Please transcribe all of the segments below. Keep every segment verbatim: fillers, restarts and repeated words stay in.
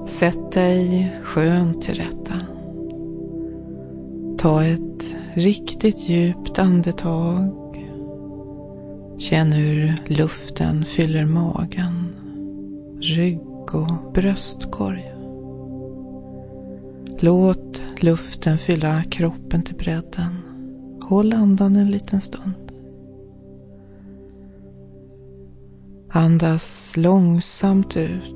Sätt dig skönt till rätta. Ta ett riktigt djupt andetag. Känn hur luften fyller magen, rygg och bröstkorg. Låt luften fylla kroppen till bredden. Håll andan en liten stund. Andas långsamt ut.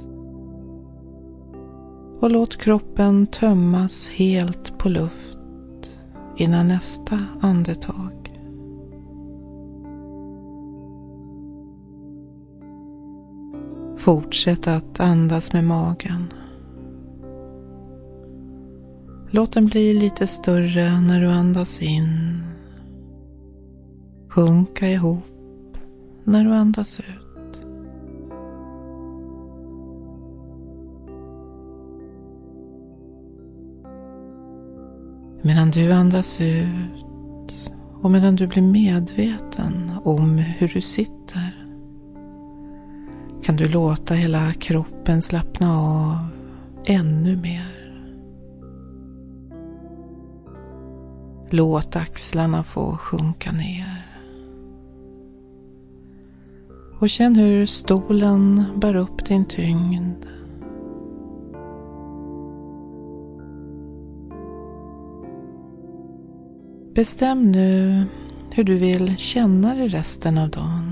Och låt kroppen tömmas helt på luft innan nästa andetag. Fortsätt att andas med magen. Låt den bli lite större när du andas in. Sjunka ihop när du andas ut. Medan du andas ut och medan du blir medveten om hur du sitter kan du låta hela kroppen slappna av ännu mer. Låt axlarna få sjunka ner. Och känn hur stolen bär upp din tyngd. Bestäm nu hur du vill känna dig resten av dagen.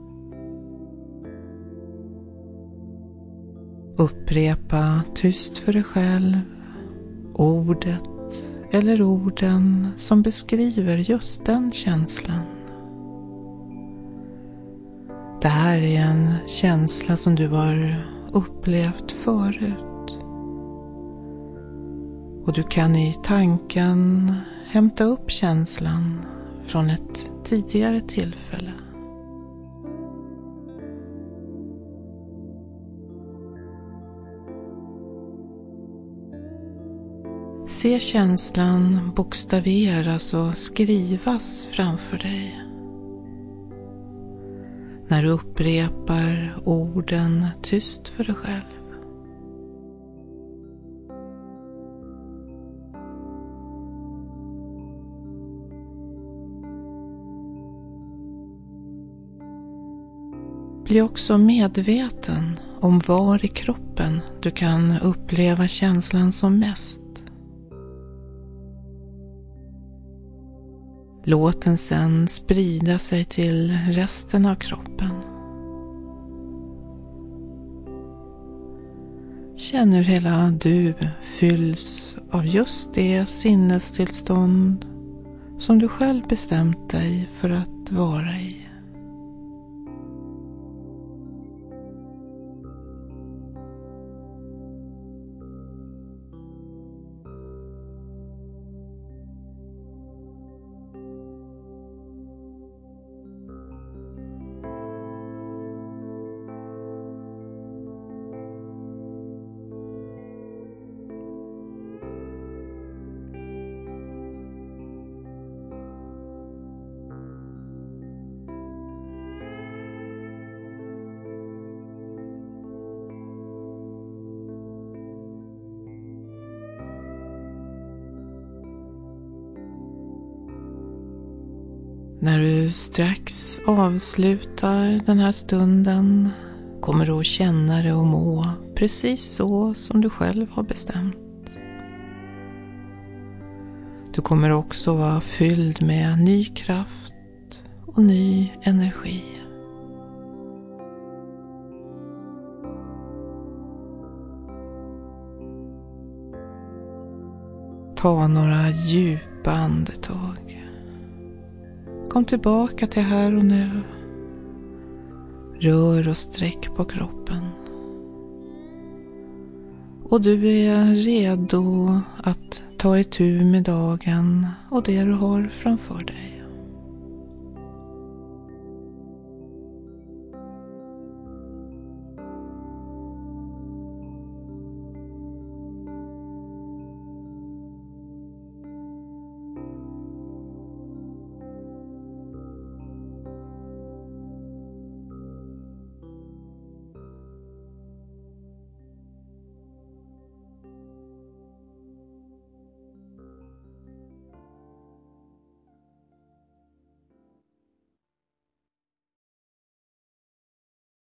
Upprepa tyst för dig själv ordet eller orden som beskriver just den känslan. Det här är en känsla som du har upplevt förut. Och du kan i tanken hämta upp känslan från ett tidigare tillfälle. Se känslan bokstaveras och skrivas framför dig. När du upprepar orden tyst för dig själv. Bli också medveten om var i kroppen du kan uppleva känslan som mest. Låt den sedan sprida sig till resten av kroppen. Känn hur hela du fylls av just det sinnestillstånd som du själv bestämt dig för att vara i. När du strax avslutar den här stunden kommer du att känna dig och må precis så som du själv har bestämt. Du kommer också vara fylld med ny kraft och ny energi. Ta några djupa andetag. Kom tillbaka till här och nu. Rör och sträck på kroppen. Och du är redo att ta itu med dagen och det du har framför dig.